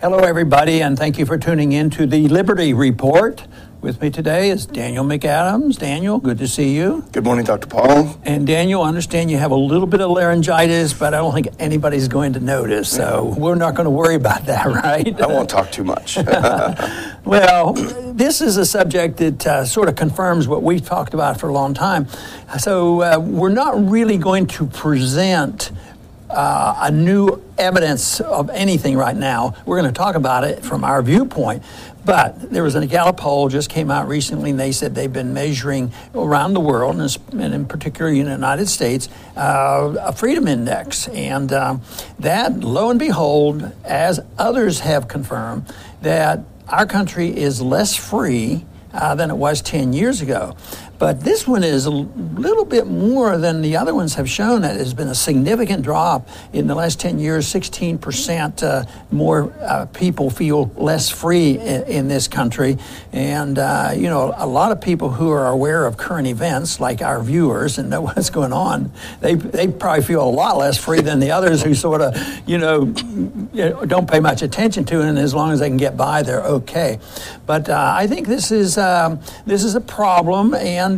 Hello, everybody, and thank you for tuning in to the Liberty Report. With me today is Daniel McAdams. Daniel, good to see you. Good morning, Dr. Paul. And Daniel, I understand you have a little bit of laryngitis, but I don't think anybody's going to notice, so we're not going to worry about that, right? I won't talk too much. Well, this is a subject that sort of confirms what we've talked about for a long time. So we're not really going to present a new evidence of anything right now. We're going to talk about it from our viewpoint. But there was a Gallup poll just came out recently, and they said they've been measuring around the world, and in particular in the United States, a freedom index. And that, lo and behold, as others have confirmed, that our country is less free than it was 10 years ago. But this one is a little bit more than the other ones have shown. That has been a significant drop in the last 10 years. 16% more people feel less free in this country. And, a lot of people who are aware of current events, like our viewers, and know what's going on, they probably feel a lot less free than the others who sort of, don't pay much attention to it, and as long as they can get by, they're okay. But I think this is a problem, and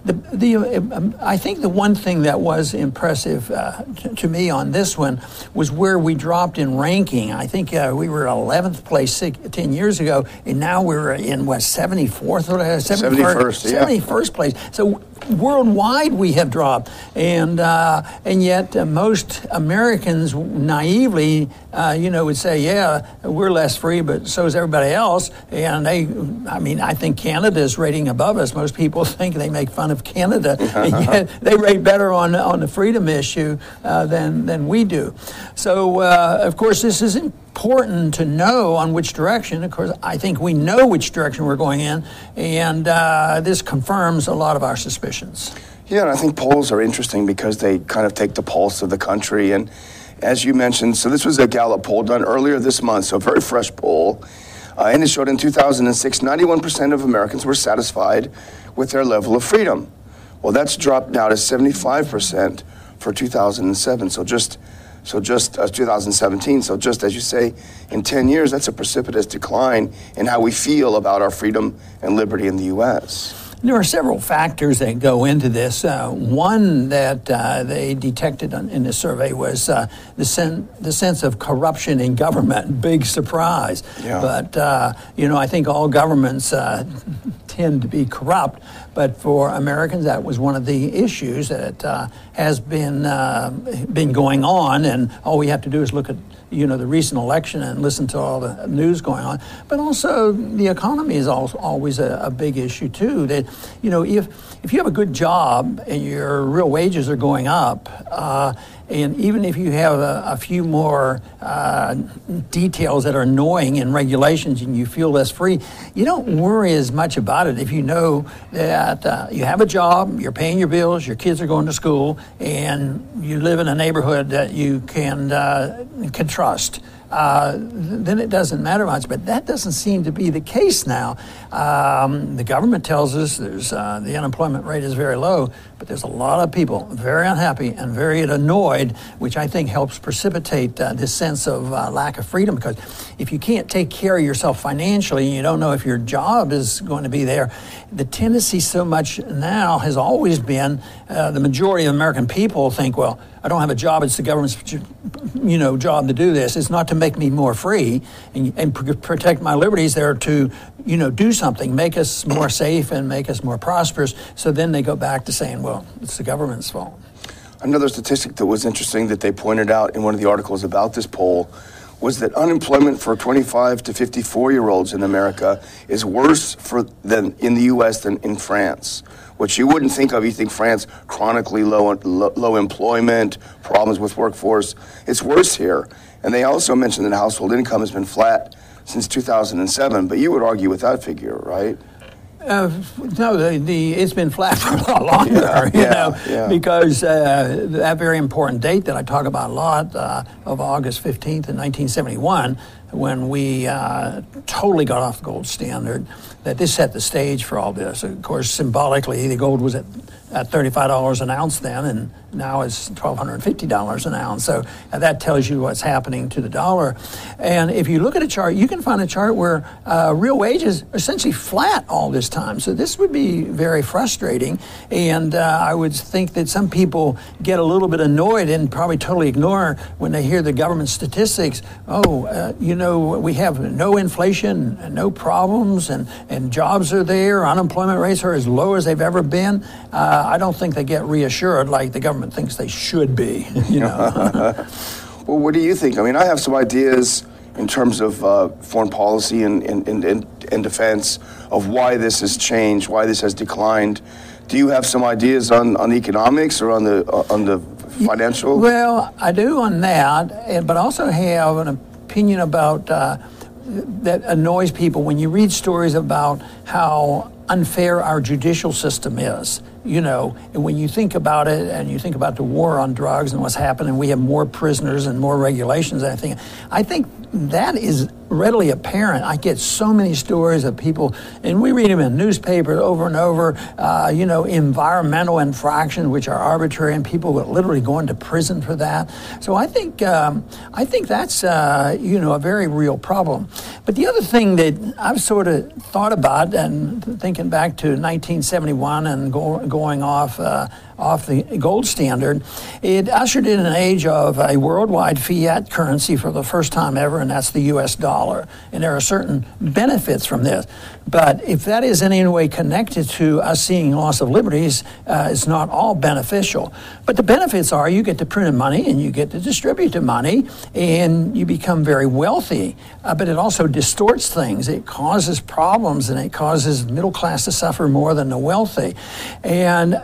I think the one thing that was impressive to me on this one was where we dropped in ranking. I think we were 11th place 10 years ago, and now we're in 74th or 71st, yeah. 71st place. So worldwide we have dropped, and yet most Americans naively, would say, yeah, we're less free, but so is everybody else. And I think Canada is rating above us. Most people think they make fun of Canada, and yet they rate better on the freedom issue than we do. So, of course, this is important to know on which direction. Of course, I think we know which direction we're going in, and this confirms a lot of our suspicions. Yeah, and I think polls are interesting because they kind of take the pulse of the country. And as you mentioned, so this was a Gallup poll done earlier this month, so a very fresh poll. And it showed in 2006, 91% of Americans were satisfied with their level of freedom. Well, that's dropped now to 75% for 2007. So just 2017. So just as you say, in 10 years, that's a precipitous decline in how we feel about our freedom and liberty in the U.S. There are several factors that go into this. One that they detected in this survey was the sense of corruption in government. Big surprise. Yeah. But, I think all governments tend to be corrupt. But for Americans, that was one of the issues that has been going on. And all we have to do is look at the recent election and listen to all the news going on. But also the economy is always a big issue too. That, if you have a good job and your real wages are going up, and even if you have a few more details that are annoying in regulations and you feel less free, you don't worry as much about it if you know that you have a job, you're paying your bills, your kids are going to school, and you live in a neighborhood that you can trust. Then it doesn't matter much. But that doesn't seem to be the case now. The government tells us the unemployment rate is very low, but there's a lot of people very unhappy and very annoyed, which I think helps precipitate this sense of lack of freedom. Because if you can't take care of yourself financially and you don't know if your job is going to be there, the tendency so much now has always been the majority of American people think, well, I don't have a job. It's the government's, job to do this. It's not to make me more free and protect my liberties. They're to, do something, make us more safe and make us more prosperous. So then they go back to saying, well, it's the government's fault. Another statistic that was interesting that they pointed out in one of the articles about this poll was that unemployment for 25 to 54-year-olds in America is worse than in the U.S. than in France, which you wouldn't think of. You think France, chronically low employment, problems with workforce. It's worse here. And they also mentioned that household income has been flat since 2007, but you would argue with that figure, right? No, it's been flat for a lot longer, because that very important date that I talk about a lot of August 15th in 1971, when we totally got off the gold standard, that this set the stage for all this. Of course, symbolically, the gold was at $35 an ounce then, and now it's $1,250 an ounce. So that tells you what's happening to the dollar. And if you look at a chart, you can find a chart where real wages are essentially flat all this time. So this would be very frustrating. And I would think that some people get a little bit annoyed and probably totally ignore when they hear the government statistics. We have no inflation, no problems, and jobs are there. Unemployment rates are as low as they've ever been. I don't think they get reassured like the government thinks they should be. Well, what do you think? I mean, I have some ideas in terms of foreign policy and defense of why this has changed, why this has declined. Do you have some ideas on the economics or on the financial? Well, I do on that, but I also have an opinion about that annoys people when you read stories about how unfair our judicial system is. And when you think about it and you think about the war on drugs and what's happening, we have more prisoners and more regulations. I think that is readily apparent. I get so many stories of people, and we read them in newspapers over and over, environmental infractions, which are arbitrary, and people literally going to prison for that. So I think that's, a very real problem. But the other thing that I've sort of thought about, and thinking back to 1971 and going off the gold standard, it ushered in an age of a worldwide fiat currency for the first time ever, and that's the U.S. dollar. And there are certain benefits from this. But if that is in any way connected to us seeing loss of liberties, it's not all beneficial. But the benefits are you get to print money and you get to distribute the money and you become very wealthy. But it also distorts things. It causes problems and it causes middle class to suffer more than the wealthy. And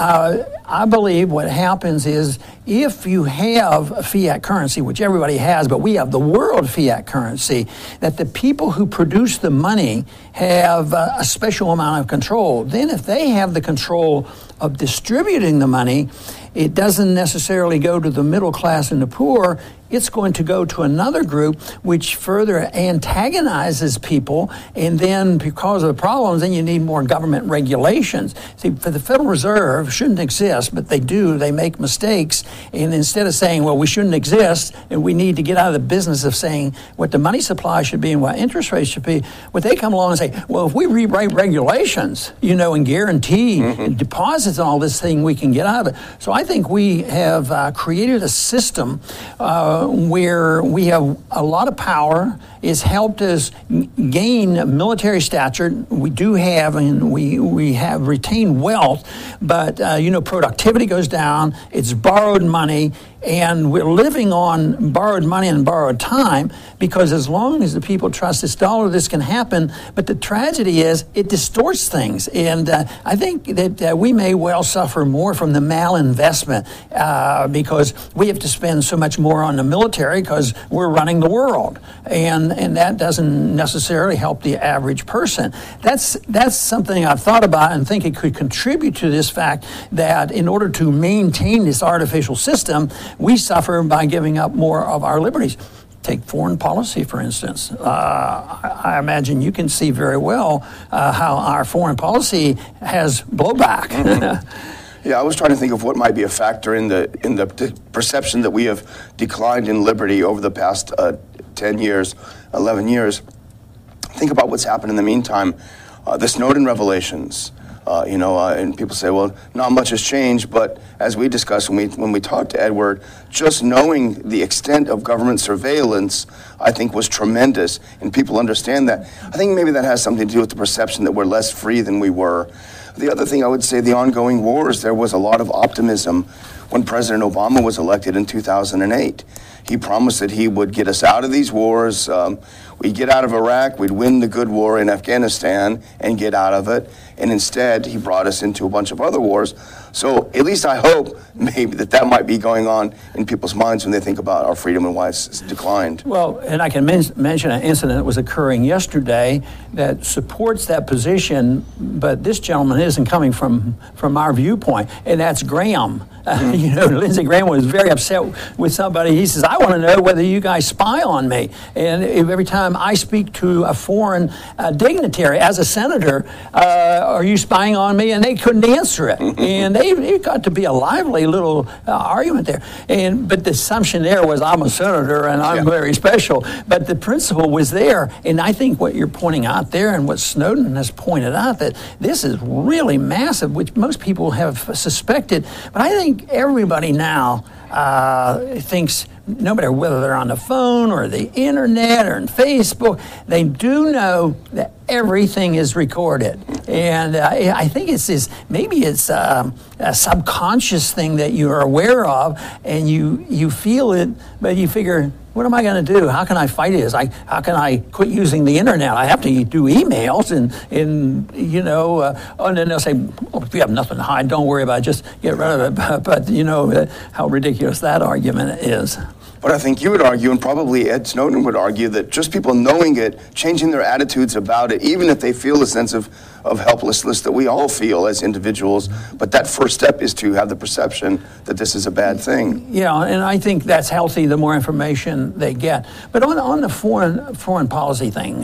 I believe what happens is if you have a fiat currency, which everybody has, but we have the world fiat currency, that the people who produce the money have a special amount of control. Then if they have the control of distributing the money, it doesn't necessarily go to the middle class and the poor. It's going to go to another group which further antagonizes people, and then because of the problems, then you need more government regulations. See, for the Federal Reserve shouldn't exist, but they do. They make mistakes, and instead of saying, well, we shouldn't exist, and we need to get out of the business of saying what the money supply should be and what interest rates should be, what they come along and say, well, if we rewrite regulations, and guarantee and deposits and all this thing, we can get out of it. So I think we have created a system where we have a lot of power. It's helped us gain military stature. We do have, and we have retained wealth, but productivity goes down. It's borrowed money, and we're living on borrowed money and borrowed time, because as long as the people trust this dollar, this can happen. But the tragedy is it distorts things, and I think that we may well suffer more from the malinvestment because we have to spend so much more on the military because we're running the world, and that doesn't necessarily help the average person. That's something I've thought about and think it could contribute to this fact that in order to maintain this artificial system, we suffer by giving up more of our liberties. Take foreign policy, for instance. I imagine you can see very well how our foreign policy has blowback. Yeah, I was trying to think of what might be a factor in the perception that we have declined in liberty over the past 10 years, 11 years. Think about what's happened in the meantime. The Snowden revelations. And people say, well, not much has changed, but as we discussed when we talked to Edward, just knowing the extent of government surveillance, I think, was tremendous, and people understand that. I think maybe that has something to do with the perception that we're less free than we were. The other thing I would say, the ongoing wars, there was a lot of optimism when President Obama was elected in 2008. He promised that he would get us out of these wars. We'd get out of Iraq, we'd win the good war in Afghanistan and get out of it. And instead, he brought us into a bunch of other wars. So at least I hope maybe that might be going on in people's minds when they think about our freedom and why it's declined. Well, and I can mention an incident that was occurring yesterday that supports that position, but this gentleman isn't coming from our viewpoint, and that's Graham. Lindsey Graham was very upset with somebody. He says, I want to know whether you guys spy on me. And every time I speak to a foreign dignitary as a senator, are you spying on me? And they couldn't answer it. And it got to be a lively little argument there. But the assumption there was, I'm a senator and I'm very special. But the principle was there. And I think what you're pointing out there and what Snowden has pointed out, that this is really massive, which most people have suspected. But I think everybody now thinks, no matter whether they're on the phone or the internet or in Facebook, they do know that everything is recorded. And I think maybe it's a subconscious thing that you are aware of, and you feel it, but you figure, what am I going to do? How can I fight this? How can I quit using the internet? I have to do emails, and then they'll say, if you have nothing to hide, don't worry about it, just get rid of it. But how ridiculous that argument is. But I think you would argue, and probably Ed Snowden would argue, that just people knowing it, changing their attitudes about it, even if they feel a sense of helplessness that we all feel as individuals, but that first step is to have the perception that this is a bad thing. Yeah, and I think that's healthy the more information they get. But on the foreign policy thing,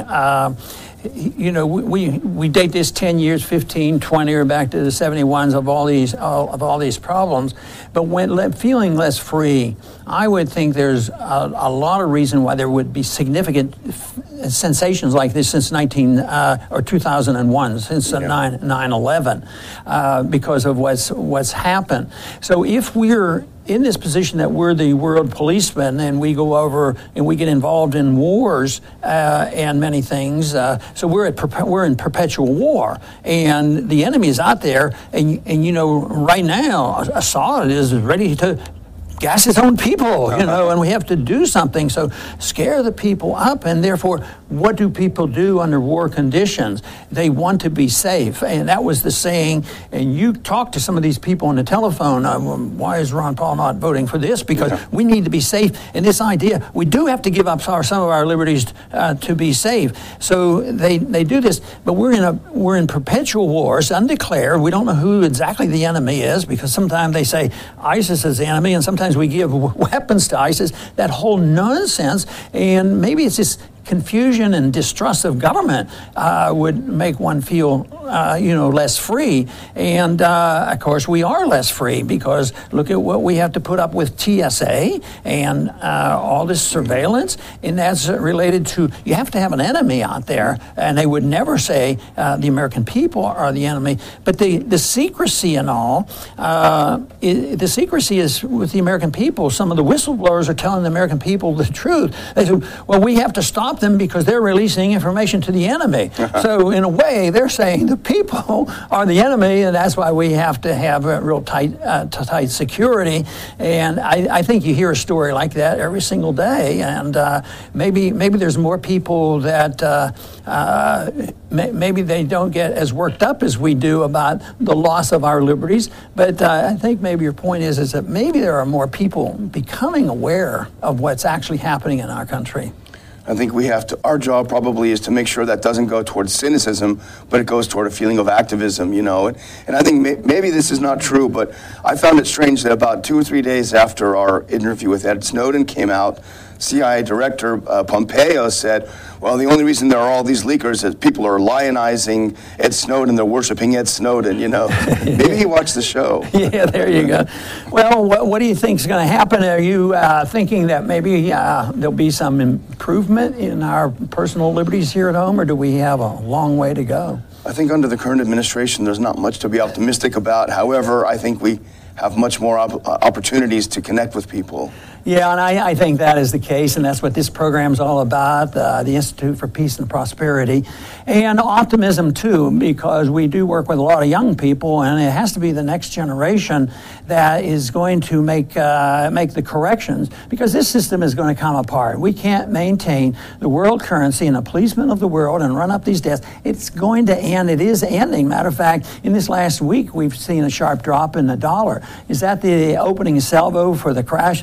we date this 10 years, 15, 20, or back to the 71s of all these problems. But when feeling less free, I would think there's a lot of reason why there would be significant sensations like this since 2001, since 9/11, because of what's happened. So if we're in this position that we're the world policeman and we go over and we get involved in wars and many things, so we're in perpetual war, and the enemy is out there, and right now Assad is ready to gas his own people, and we have to do something. So scare the people up, and therefore, what do people do under war conditions? They want to be safe, and that was the saying. And you talk to some of these people on the telephone, why is Ron Paul not voting for this? Because we need to be safe. And this idea, we do have to give up some of our liberties to be safe. So they do this, but we're in perpetual wars, undeclared. We don't know who exactly the enemy is, because sometimes they say ISIS is the enemy, and sometimes we give weapons to ISIS. That whole nonsense, and maybe it's this confusion and distrust of government would make one feel, less free. And, of course, we are less free, because look at what we have to put up with TSA and all this surveillance. And that's related to, you have to have an enemy out there. And they would never say the American people are the enemy. But the secrecy and all, the secrecy is with the American people. Some of the whistleblowers are telling the American people the truth. They say, well, we have to stop them because they're releasing information to the enemy. So in a way, they're saying the people are the enemy, and that's why we have to have a real tight security. And I think you hear a story like that every single day. And maybe there's more people that maybe they don't get as worked up as we do about the loss of our liberties. But I think maybe your point is that maybe there are more people becoming aware of what's actually happening in our country. I think our job probably is to make sure that doesn't go towards cynicism, but it goes toward a feeling of activism, And I think maybe this is not true, but I found it strange that about 2 or 3 days after our interview with Ed Snowden came out, CIA Director Pompeo said, well, the only reason there are all these leakers is people are lionizing Ed Snowden, they're worshiping Ed Snowden, Maybe he watched the show. Yeah, there you go. Well, what do you think is going to happen? Are you thinking that maybe there'll be some improvement in our personal liberties here at home, or do we have a long way to go? I think under the current administration, there's not much to be optimistic about. However, I think we have much more opportunities to connect with people. Yeah, and I think that is the case, and that's what this program's all about, the Institute for Peace and Prosperity, and optimism too, because we do work with a lot of young people, and it has to be the next generation that is going to make the corrections, because this system is going to come apart. We can't maintain the world currency and a policeman of the world and run up these debts. It's going to end. It is ending. Matter of fact, in this last week, we've seen a sharp drop in the dollar. Is that the opening salvo for the crash of the dollar?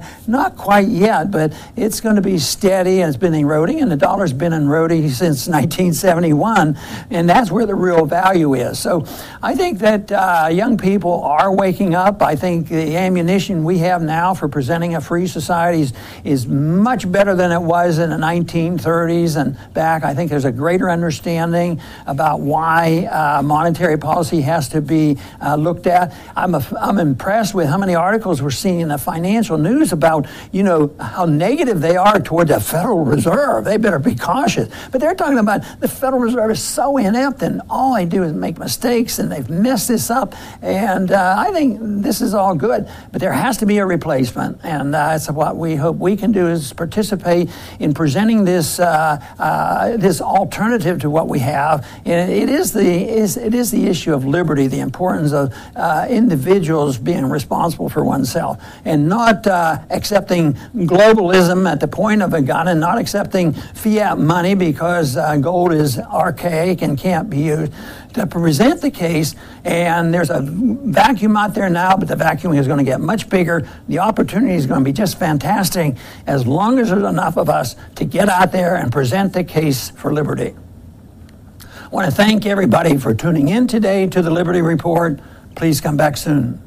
Not quite yet, but it's going to be steady, and it's been eroding, and the dollar's been eroding since 1971, and that's where the real value is. So I think that young people are waking up. I think the ammunition we have now for presenting a free society is much better than it was in the 1930s and back. I think there's a greater understanding about why monetary policy has to be looked at. I'm impressed with how many articles we're seeing in the financial news about, how negative they are toward the Federal Reserve. They better be cautious. But they're talking about the Federal Reserve is so inept, and all they do is make mistakes, and they've messed this up. And I think this is all good, but there has to be a replacement, and that's what we hope we can do, is participate in presenting this this alternative to what we have. And it is the issue of liberty, the importance of individuals being responsible for oneself, and not accepting globalism at the point of a gun, and not accepting fiat money because gold is archaic and can't be used, to present the case. And there's a vacuum out there now, but the vacuum is going to get much bigger. The opportunity is going to be just fantastic as long as there's enough of us to get out there and present the case for liberty. I want to thank everybody for tuning in today to the Liberty Report. Please come back soon.